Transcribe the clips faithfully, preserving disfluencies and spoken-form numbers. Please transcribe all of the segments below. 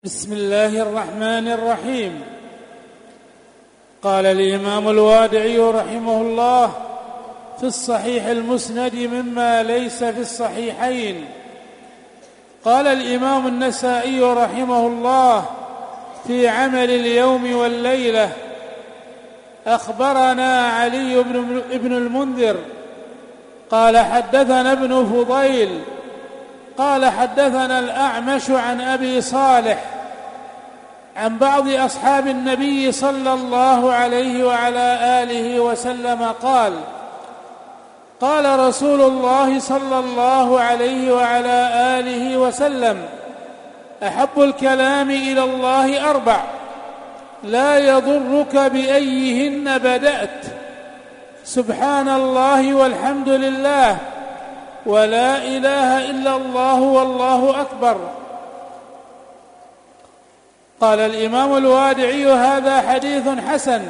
بسم الله الرحمن الرحيم. قال الإمام الوادعي رحمه الله في الصحيح المسند مما ليس في الصحيحين. قال الإمام النسائي رحمه الله في عمل اليوم والليلة: أخبرنا علي بن المنذر قال حدثنا ابن فضيل قال حدثنا الأعمش عن أبي صالح عن بعض أصحاب النبي صلى الله عليه وعلى آله وسلم قال: قال رسول الله صلى الله عليه وعلى آله وسلم: أحب الكلام إلى الله أربع لا يضرك بأيهن بدأت، سبحان الله والحمد لله ولا إله إلا الله والله أكبر. قال الإمام الوادعي: هذا حديث حسن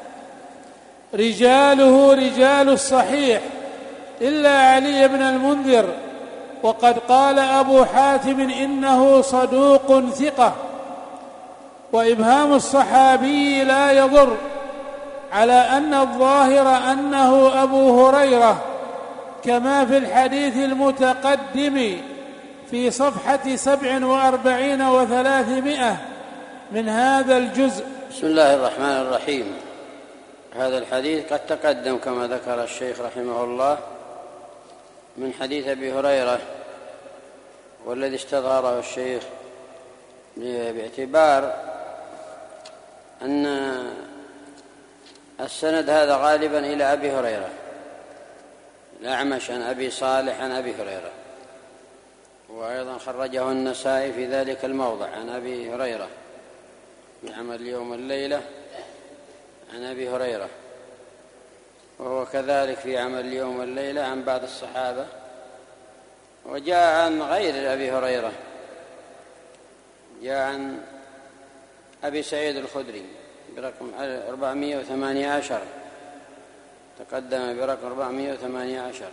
رجاله رجال الصحيح إلا علي بن المنذر، وقد قال أبو حاتم إنه صدوق ثقة، وإبهام الصحابي لا يضر، على أن الظاهر أنه أبو هريرة كما في الحديث المتقدم في صفحة سبع وأربعين وثلاثمائة من هذا الجزء. بسم الله الرحمن الرحيم. هذا الحديث قد تقدم كما ذكر الشيخ رحمه الله من حديث أبي هريرة، والذي استظهره الشيخ باعتبار أن السند هذا غالبا إلى أبي هريرة، الأعمش عن أبي صالح عن أبي هريرة، وأيضا خرجه النسائي في ذلك الموضع عن أبي هريرة في عمل اليوم والليلة عن أبي هريرة، وهو كذلك في عمل اليوم والليلة عن بعض الصحابة، وجاء عن غير أبي هريرة، جاء عن أبي سعيد الخدري برقم أربعمائة وثمانية عشر، تقدم برقم أربعمائة وثمانية عشر،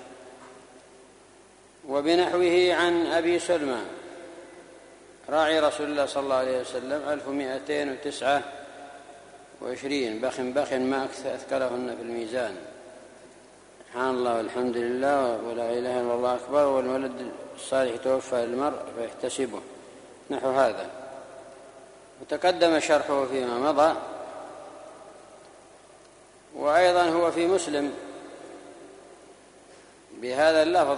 وبنحوه عن أبي سلمى راعي رسول الله صلى الله عليه وسلم ألف ومائتين وتسعة وعشرين، بخ بخ ما أثقلهن في الميزان، سبحان الله والحمد لله ولا إله إلا الله أكبر، والولد الصالح توفى المرء فيحتسبه، نحو هذا. وتقدم شرحه فيما مضى. وأيضا هو في مسلم بهذا اللفظ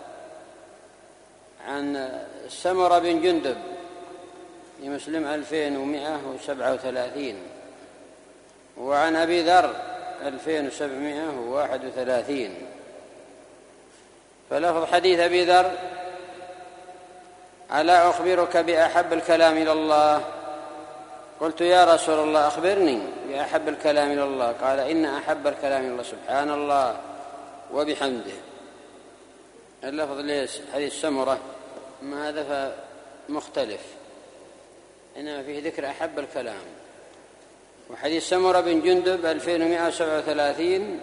عن سمرة بن جندب في مسلم ألفين ومائة وسبعة وثلاثين، وعن أبي ذر ألفين وسبعمائة وواحد وثلاثين. فلفظ حديث أبي ذر: ألا أخبرك بأحب الكلام إلى الله؟ قلت يا رسول الله أخبرني بأحب الكلام إلى الله. قال: إن أحب الكلام إلى الله سبحان الله وبحمده. اللفظ ليس حديث سمرة ما هذا مختلف، إنما فيه ذكر أحب الكلام. وحديث سمرة بن جندب ألفين ومائة وسبعة وثلاثين: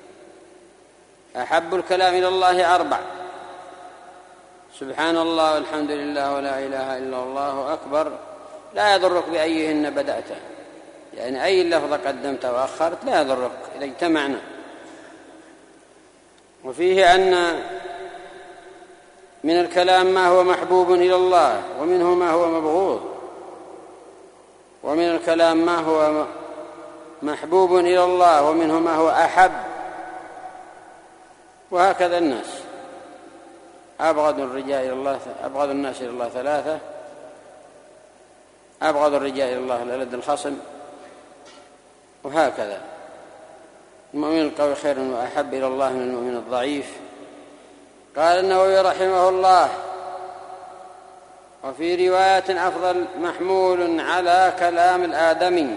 أحب الكلام إلى الله أربع: سبحان الله والحمد لله ولا إله إلا الله أكبر، لا يضرك بأيهن بدأت، يعني أي لفظ قدمت وأخرت لا يضرك إذا اجتمعنا. وفيه أن من الكلام ما هو محبوب إلى الله ومنه ما هو مبغوض، ومن الكلام ما هو محبوب إلى الله ومنه ما هو أحب، وهكذا الناس. أبغض الرجال إلى الله أبغض الناس إلى الله ثلاثة: أبغض الرجال إلى الله للد الخصم، وهكذا. المؤمن القوي خير وأحب إلى الله من المؤمن الضعيف. قال النووي رحمه الله: وفي رواية أفضل محمول على كلام الآدمي.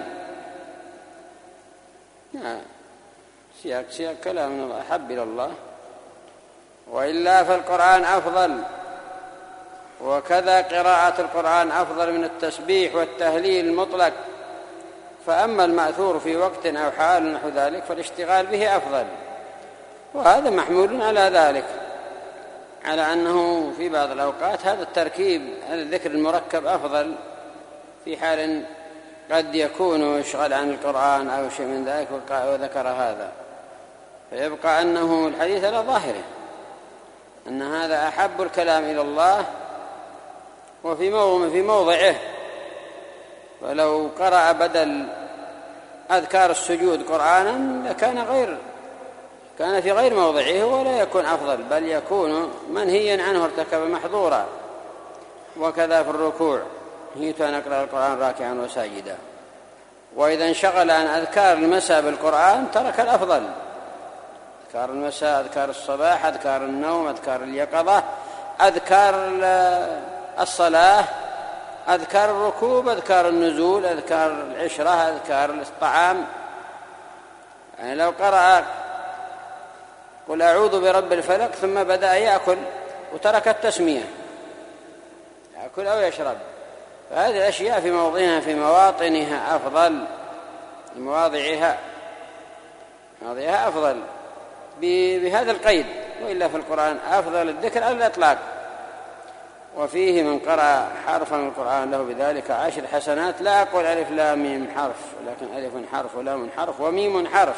سياق سياق كلام الله أحب إلى الله، وإلا فالقرآن أفضل، وكذا قراءة القرآن أفضل من التسبيح والتهليل المطلق. فأما المأثور في وقت أو حال نحو ذلك فالاشتغال به أفضل، وهذا محمول على ذلك، على أنه في بعض الأوقات هذا التركيب، هذا الذكر المركب أفضل في حال قد يكون يشغل عن القرآن أو شيء من ذلك وذكر هذا، فيبقى أنه الحديث على ظاهره أن هذا أحب الكلام إلى الله وفي موضع في موضعه. ولو قرأ بدل أذكار السجود قرآنا لكان غير كان في غير موضعه ولا يكون أفضل، بل يكون منهيا عنه ارتكب محظورا. وكذا في الركوع نهيت أن أقرأ القرآن راكعا وساجدا. وإذا انشغل عن أذكار المساء بالقرآن ترك الأفضل، أذكار المساء، أذكار الصباح، أذكار النوم، أذكار اليقظة، أذكار الصلاة، أذكار الركوب، أذكار النزول، أذكار العشرة، أذكار الطعام. يعني لو قرأ قل أعوذ برب الفلق ثم بدأ يأكل وترك التسمية، يأكل أو يشرب، فهذه الأشياء في موضعها في مواطنها أفضل، في مواضعها مواضعها أفضل بهذا القيد. وإلا في القرآن أفضل الذكر على الإطلاق. وفيه من قرأ حرفا من القرآن له بذلك عشر حسنات. لا أقول ألف لام ميم حرف، ولكن ألف حرف ولام حرف وميم حرف.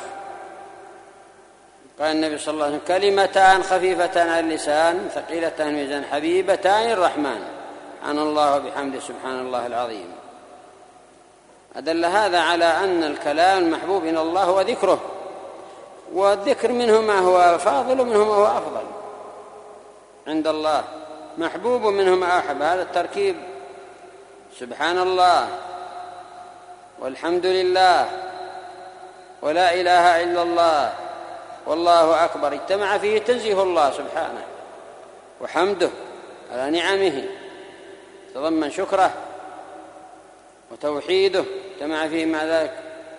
قال النبي صلى الله عليه وسلم كلمتان خفيفتان على اللسان ثقيلتان الميزان حبيبتان الرحمن سبحان الله وبحمده سبحان الله العظيم. أدل هذا على أن الكلام المحبوب إلى الله هو ذكره، والذكر منه ما هو فاضل ومنه ما هو أفضل عند الله، محبوب منه ما أحب. هذا التركيب سبحان الله والحمد لله ولا إله إلا الله والله أكبر اجتمع فيه تنزيه الله سبحانه وحمده على نعمه، تضمن شكره وتوحيده اجتمع فيه مع ذلك،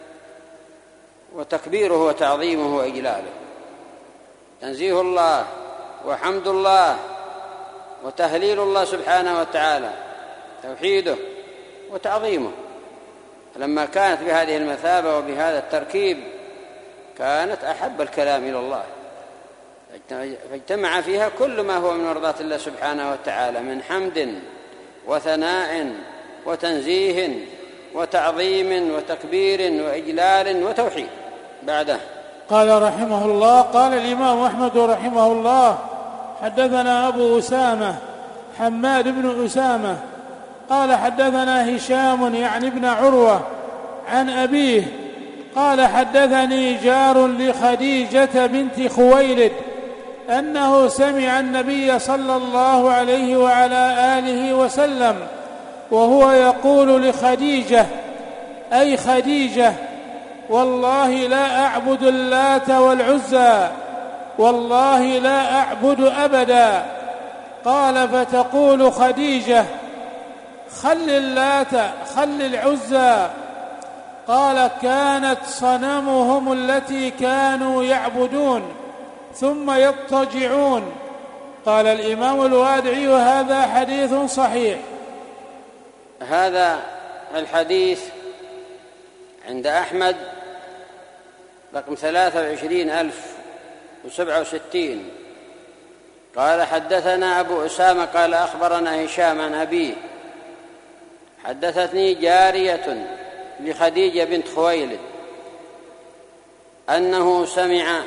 وتكبيره وتعظيمه وإجلاله. تنزيه الله وحمد الله وتهليل الله سبحانه وتعالى، توحيده وتعظيمه. لما كانت بهذه المثابة وبهذا التركيب كانت أحب الكلام إلى الله، فاجتمع فيها كل ما هو من مرضات الله سبحانه وتعالى من حمد وثناء وتنزيه وتعظيم وتكبير وإجلال وتوحيد. بعده قال رحمه الله: قال الإمام أحمد رحمه الله: حدثنا أبو أسامة حماد بن أسامة قال حدثنا هشام يعني ابن عروة عن أبيه قال حدثني جار لخديجة بنت خويلد أنه سمع النبي صلى الله عليه وعلى آله وسلم وهو يقول لخديجة أي خديجة والله لا أعبد اللات والعزى والله لا أعبد أبدا. قال فتقول خديجة خل اللات خل العزى. قال كانت صنمهم التي كانوا يعبدون ثم يضطجعون. قال الإمام الوادعي هذا حديث صحيح. هذا الحديث عند أحمد رقم ثلاثة وعشرين ألف وسبعة وستين. قال حدثنا أبو أسامة قال أخبرنا هشام عن أبيه حدثتني جارية لخديجة بنت خويلد أنه سمع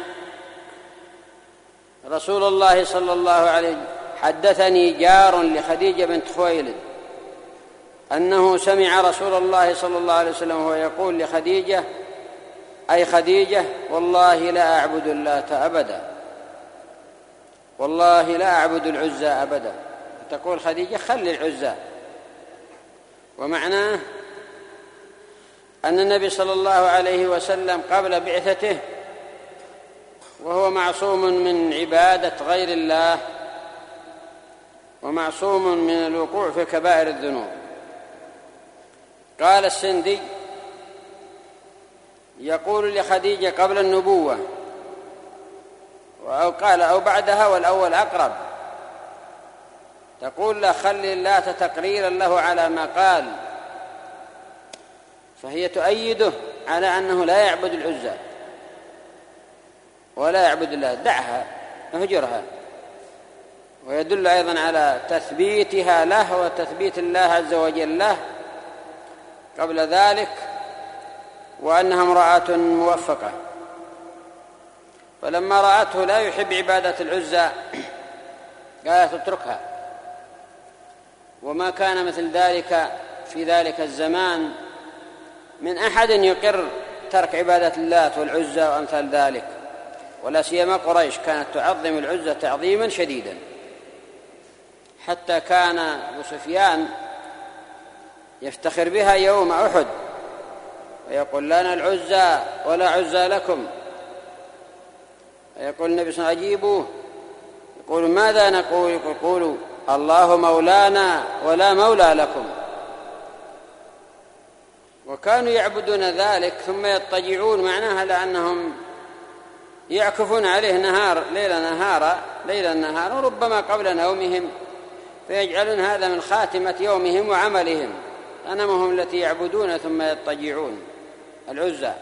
رسول الله صلى الله عليه وسلم حدثني جار لخديجة بنت خويلد أنه سمع رسول الله صلى الله عليه وسلم وهو يقول لخديجة أي خديجة والله لا أعبد اللات أبدا والله لا أعبد العزى أبدا. تقول خديجة خل العزى، ومعناه أن النبي صلى الله عليه وسلم قبل بعثته وهو معصوم من عبادة غير الله ومعصوم من الوقوع في كبائر الذنوب. قال السندي يقول لخديجة قبل النبوة أو قال أو بعدها والأول أقرب، تقول لا خل اللات تقريرا له على ما قال، فهي تؤيده على أنه لا يعبد العزى ولا يعبد الله، دعها اهجرها. ويدل أيضا على تثبيتها له وتثبيت الله عز وجل له قبل ذلك وأنها امرأة موفقة، فلما رأته لا يحب عبادة العزى قالت اتركها. وما كان مثل ذلك في ذلك الزمان من أحد يقر ترك عبادة اللات والعزى وأمثال ذلك، ولا سيما قريش كانت تعظم العزى تعظيما شديدا، حتى كان أبو سفيان يفتخر بها يوم أحد ويقول لنا العزى ولا عزى لكم، يقول النبي صلى الله عليه وسلم أجيبوه، يقول ماذا نقول؟ يقول الله مولانا ولا مولى لكم. وكانوا يعبدون ذلك ثم يضطجعون، معناها لأنهم يعكفون عليه نهار ليلا نهارا ليلا نهارا وربما قبل نومهم، فيجعلون هذا من خاتمة يومهم وعملهم، أنامهم التي يعبدون ثم يضطجعون. العزى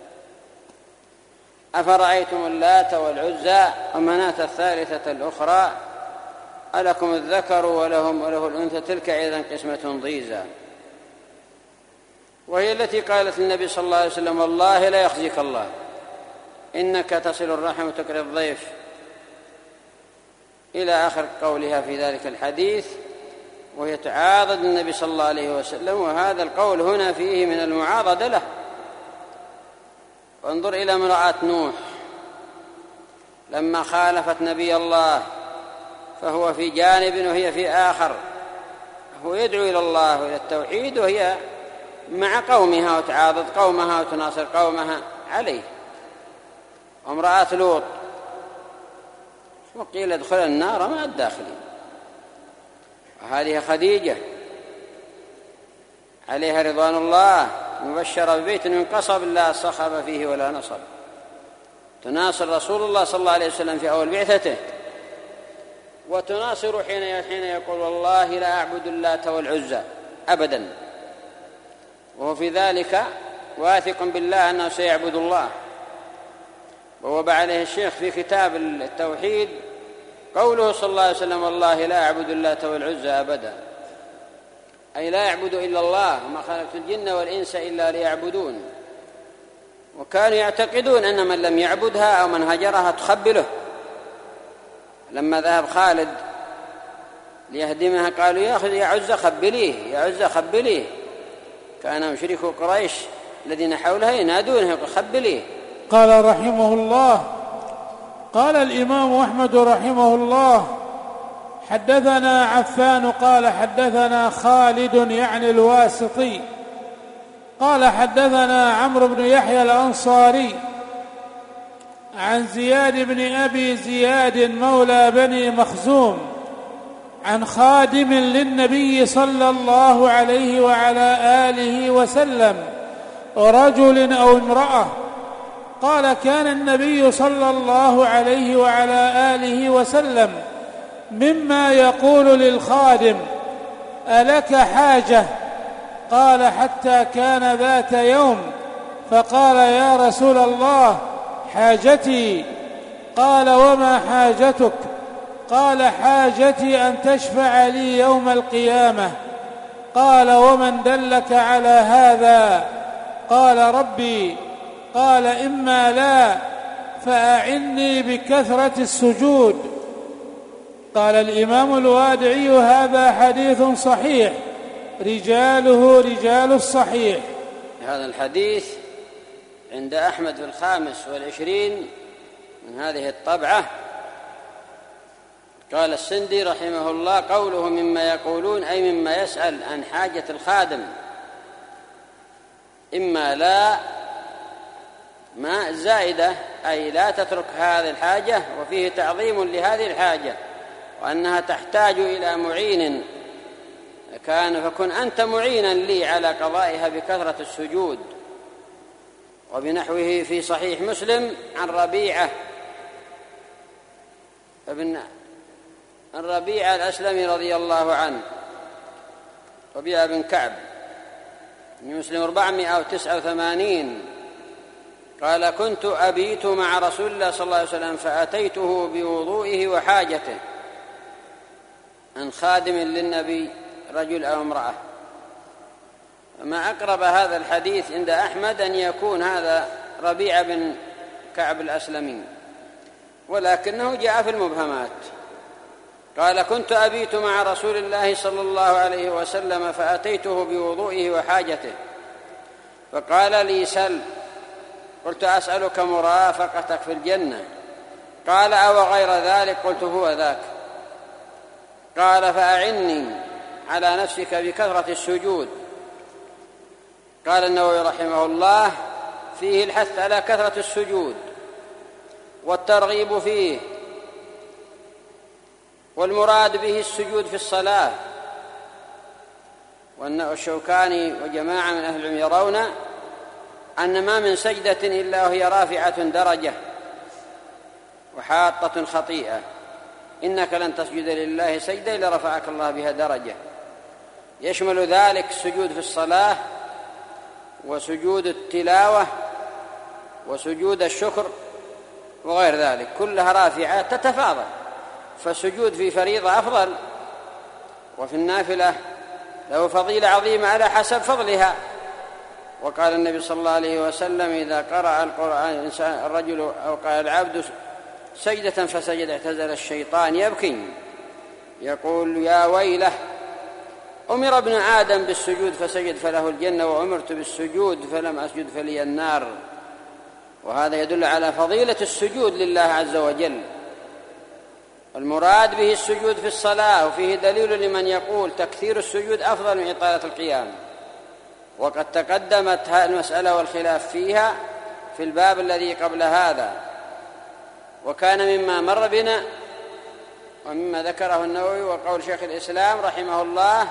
أفرأيتم اللات والعزى ومناة الثالثة الأخرى ألكم الذكر ولهم وله الأنثى تلك إذن قسمة ضيزى. وهي التي قالت للنبي صلى الله عليه وسلم والله لا يخزيك الله إنك تصل الرحم وتكرم الضيف، إلى آخر قولها في ذلك الحديث، وهي تعاضد النبي صلى الله عليه وسلم. وهذا القول هنا فيه من المعاضدة له. وانظر إلى امرأة نوح لما خالفت نبي الله، فهو في جانب وهي في آخر، هو يدعو إلى الله وإلى التوحيد وهي مع قومها وتعاضد قومها وتناصر قومها عليه. وامرأة لوط وقيل ادخل النار مع الداخلين. وهذه خديجة عليها رضوان الله مبشرة ببيت من قصب لا صخب فيه ولا نصب، تناصر رسول الله صلى الله عليه وسلم في أول بعثته، وتناصر حين حين يقول والله لا أعبد اللات والعزى أبدا، وهو في ذلك واثق بالله أنه سيعبد الله. ووضع عليه الشيخ في كتاب التوحيد قوله صلى الله عليه وسلم والله لا أعبد اللات والعزى أبدا، أي لا يعبد إلا الله، وما خلقت الجن والإنس إلا ليعبدون. وكانوا يعتقدون أن من لم يعبدها أو من هجرها تخبله. لما ذهب خالد ليهدمها قالوا يا عزى خبليه يا عزى خبليه، كان مشركو قريش الذين حولها ينادونه خبليه. قال رحمه الله قال الإمام أحمد رحمه الله حدثنا عفان قال حدثنا خالد يعني الواسطي قال حدثنا عمرو بن يحيى الأنصاري عن زياد بن أبي زياد مولى بني مخزوم عن خادم للنبي صلى الله عليه وعلى آله وسلم رجل أو امرأة قال كان النبي صلى الله عليه وعلى آله وسلم مما يقول للخادم ألك حاجة؟ قال حتى كان ذات يوم فقال يا رسول الله حاجتي. قال وما حاجتك؟ قال حاجتي أن تشفع لي يوم القيامة. قال ومن دلك على هذا؟ قال ربي. قال إما لا فأعني بكثرة السجود. قال الإمام الوادعي هذا حديث صحيح رجاله رجال الصحيح. هذا الحديث عند أحمد في الخامس والعشرين من هذه الطبعة. قال السندي رحمه الله قوله مما يقولون أي مما يسأل عن حاجة الخادم، إما لا ما زائدة أي لا تترك هذه الحاجة، وفيه تعظيم لهذه الحاجة وأنها تحتاج إلى معين، كان فكن أنت معينا لي على قضائها بكثرة السجود. وبنحوه في صحيح مسلم عن ربيعة ابن الربيعة الأسلمي رضي الله عنه، ربيعة بن كعب من مسلم أربعمائة وتسعة وثمانين قال كنت أبيت مع رسول الله صلى الله عليه وسلم فأتيته بوضوئه وحاجته، عن خادم للنبي رجل أو امرأة. ما أقرب هذا الحديث عند أحمد أن يكون هذا ربيعة بن كعب الأسلمي، ولكنه جاء في المبهمات. قال: كنت أبيت مع رسول الله صلى الله عليه وسلم فأتيته بوضوئه وحاجته فقال لي: سل. قلت: أسألك مرافقتك في الجنة. قال: أو غير ذلك؟ قلت: هو ذاك. قال: فأعني على نفسك بكثرة السجود. قال النووي رحمه الله: فيه الحث على كثرة السجود والترغيب فيه، والمراد به السجود في الصلاة. والشوكاني وجماعة من أهل العلم يرون أن ما من سجدة إلا وهي رافعة درجة وحاطة خطيئة. إنك لن تسجد لله سجدة إلا رفعك الله بها درجة. يشمل ذلك السجود في الصلاة وسجود التلاوة وسجود الشكر وغير ذلك، كلها رافعة تتفاضل. فالسجود في فريضة أفضل، وفي النافلة له فضيلة عظيمة على حسب فضلها. وقال النبي صلى الله عليه وسلم: إذا قرأ القرآن الرجل أو قال العبد سجدة فسجد اعتزل الشيطان يبكي يقول: يا ويله، أمر ابن آدم بالسجود فسجد فله الجنة، وأمرت بالسجود فلم أسجد فلي النار. وهذا يدل على فضيلة السجود لله عز وجل. المراد به السجود في الصلاة، وفيه دليل لمن يقول تكثير السجود أفضل من إطالة القيام، وقد تقدمت هذه المسألة والخلاف فيها في الباب الذي قبل هذا. وكان مما مر بنا ومما ذكره النووي وقول شيخ الإسلام رحمه الله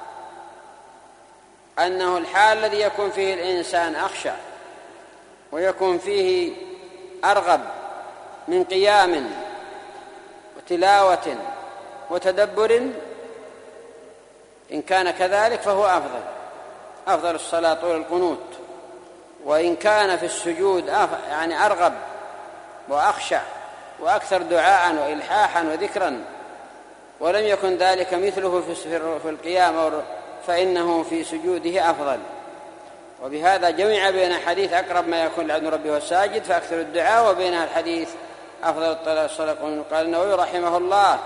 أنه الحال الذي يكون فيه الإنسان أخشع ويكون فيه أرغب من قيام وتلاوة وتدبر، إن كان كذلك فهو أفضل أفضل الصلاة طول القنوت. وإن كان في السجود يعني أرغب وأخشع وأكثر دعاء وإلحاحا وذكرا ولم يكن ذلك مثله في القيام فإنه في سجوده أفضل. وبهذا جمع بين حديث أقرب ما يكون العبد من ربه والساجد فأكثر الدعاء، وبينها الحديث أفضل الصلاة. قال النووي رحمه الله: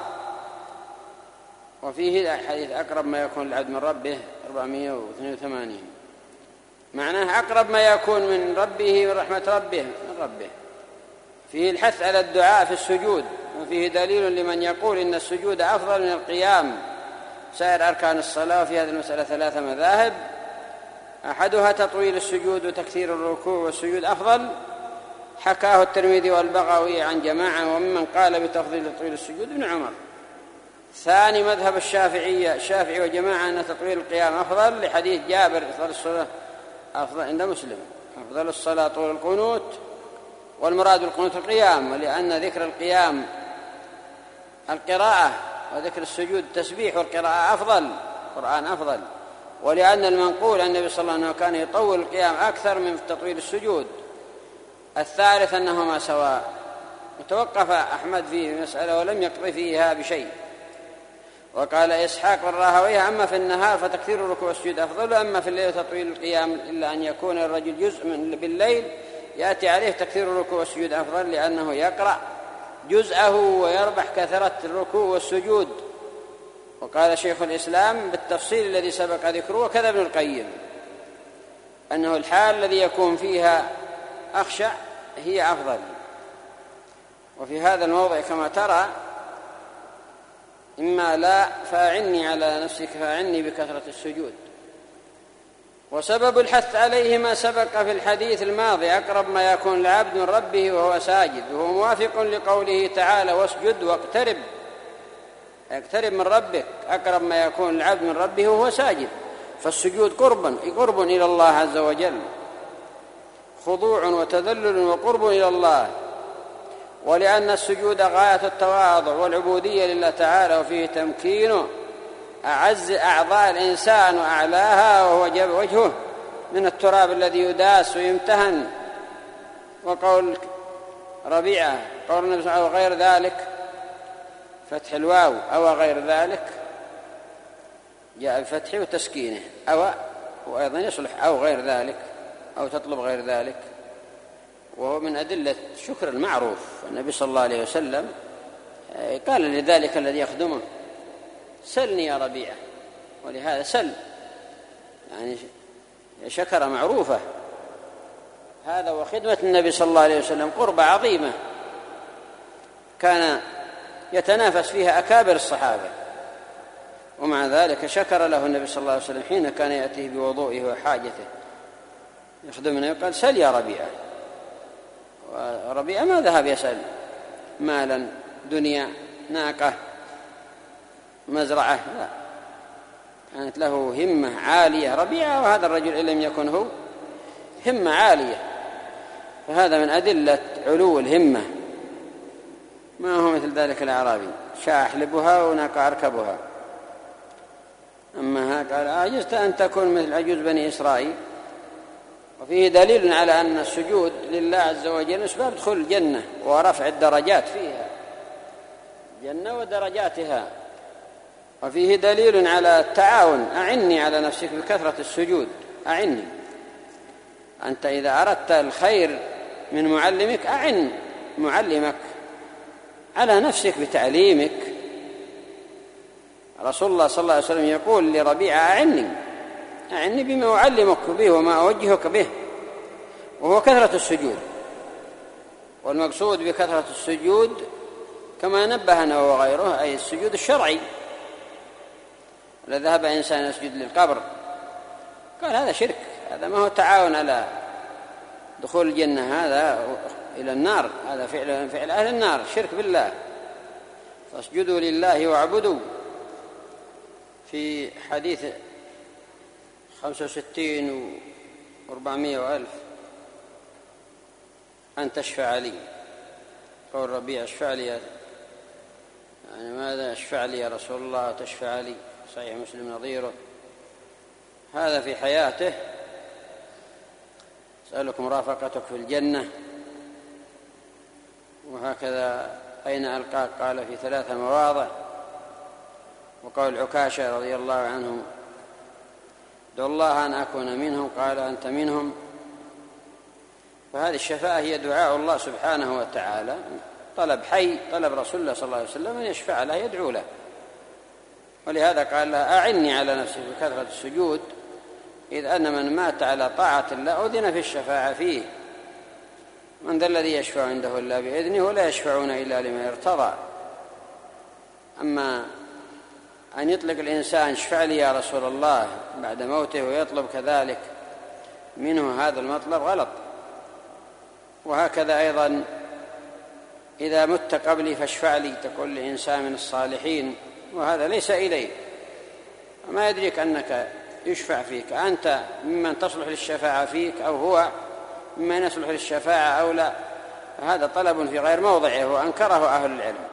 وفيه حديث أقرب ما يكون العبد من ربه أربعمائة واثنين وثمانين، معناه أقرب ما يكون من ربه من رحمة ربه من ربه. فيه الحث على الدعاء في السجود، وفيه دليل لمن يقول إن السجود أفضل من القيام سائر أركان الصلاة. وفي هذه المسألة ثلاثة مذاهب، أحدها تطويل السجود وتكثير الركوع والسجود أفضل، حكاه الترمذي والبغوي عن جماعة وممن قال بتفضيل تطويل السجود ابن عمر. ثاني مذهب الشافعية الشافعي وجماعة أن تطويل القيام أفضل، لحديث جابر أفضل الصلاة أفضل عند مسلم أفضل الصلاة طول القنوت، والمراد بالقنوت القيام، ولأن ذكر القيام القراءة وذكر السجود التسبيح والقراءة أفضل، القرآن أفضل. ولأن المنقول عن النبي صلى الله عليه وسلم كان يطول القيام أكثر من تطويل السجود. الثالث أنهما سواء. وتوقف أحمد في مسألة ولم يقض فيها بشيء. وقال إسحاق والراهويه: أما في النهار فتكثير الركوع والسجود أفضل، أما في الليل تطويل القيام، إلا أن يكون الرجل جزء من بالليل يأتي عليه تكثير الركوع والسجود أفضل، لأنه يقرأ جزءه ويربح كثرة الركوع والسجود. وقال شيخ الإسلام بالتفصيل الذي سبق ذكره، وكذا ابن القيم، أنه الحال الذي يكون فيها أخشع هي أفضل. وفي هذا الموضع كما ترى: إما لا فأعني على نفسك فأعني بكثرة السجود. وسبب الحث عليه ما سبق في الحديث الماضي: أقرب ما يكون العبد من ربه وهو ساجد، وهو موافق لقوله تعالى: واسجد واقترب. اقترب من ربك، أقرب ما يكون العبد من ربه وهو ساجد. فالسجود قرب قرب إلى الله عز وجل، خضوع وتذلل وقرب إلى الله. ولأن السجود غاية التواضع والعبودية لله تعالى، وفيه تمكين أعز أعضاء الإنسان وأعلاها وهو وجهه من التراب الذي يداس ويمتهن. وقول ربيعة قول النبي صلى الله عليه وسلم: غير ذلك فتح الواو أو غير ذلك، جاء بفتحه وتسكينه أو وأيضا يصلح أو غير ذلك أو تطلب غير ذلك، وهو من أدلة شكر المعروف. النبي صلى الله عليه وسلم قال لذلك الذي يخدمه: سلني يا ربيعة، ولهذا سل يعني شكر معروفة. هذا وخدمة النبي صلى الله عليه وسلم قربة عظيمة كان يتنافس فيها أكابر الصحابة، ومع ذلك شكر له النبي صلى الله عليه وسلم حين كان يأتيه بوضوئه وحاجته يخدمنا، يقال: سل يا ربيعة. وربيعة ما ذهب يسأل مالا، دنيا، ناقة، مزرعة، لا، كانت له همة عالية ربيعة، وهذا الرجل إن لم يكن هو همة عالية، فهذا من أدلة علو الهمة. ما هو مثل ذلك الأعرابي: شاة أحلبها وناقة أركبها. أما ها قال: أعجزت أن تكون مثل عجوز بني إسرائيل. وفيه دليل على أن السجود لله عز وجل أسباب دخول الجنة ورفع الدرجات فيها، جنة ودرجاتها. وفيه دليل على التعاون: أعني على نفسك بكثرة السجود، أعني أنت إذا أردت الخير من معلمك أعن معلمك على نفسك بتعليمك. رسول الله صلى الله عليه وسلم يقول لربيعة: أعني أعني بما أعلمك به وما أوجهك به، وهو كثرة السجود. والمقصود بكثرة السجود كما نبهنا وغيره أي السجود الشرعي. لذهب إنسان يسجد للقبر قال: هذا شرك، هذا ما هو تعاون على دخول الجنة، هذا إلى النار، هذا فعل فعل أهل النار، شرك بالله. فاسجدوا لله واعبدوا. في حديث خمسة وستين وأربعمائة وألف: أن تشفع لي. قول ربيع: اشفع لي، يعني ماذا اشفع لي يا رسول الله؟ تشفع لي. صحيح مسلم نظيره. هذا في حياته: أسألك مرافقتك في الجنة. وهكذا أين ألقاك؟ قال: في ثلاث مواضع. وقول عكاشة رضي الله عنه: ادعو الله أن أكون منهم، قال: أنت منهم. فهذه الشفاعة هي دعاء الله سبحانه وتعالى، طلب حي، طلب رسول الله صلى الله عليه وسلم أن يشفع له، يدعو له. ولهذا قال لها: أعني على نفسك بكثرة السجود، إذ أن من مات على طاعة الله أذن في الشفاعة فيه. من ذا الذي يشفع عنده إلا بإذنه ولا يشفعون إلا لمن ارتضى. أما أن يطلق الإنسان: اشفع لي يا رسول الله بعد موته، ويطلب كذلك منه هذا المطلب، غلط. وهكذا أيضا إذا مت قبلي فاشفع لي، تقول لإنسان من الصالحين، وهذا ليس إليه، وما يدريك أنك يشفع فيك، أنت ممن تصلح للشفاعة فيك أو هو ممن يصلح للشفاعة أو لا. هذا طلب في غير موضعه وأنكره أهل العلم.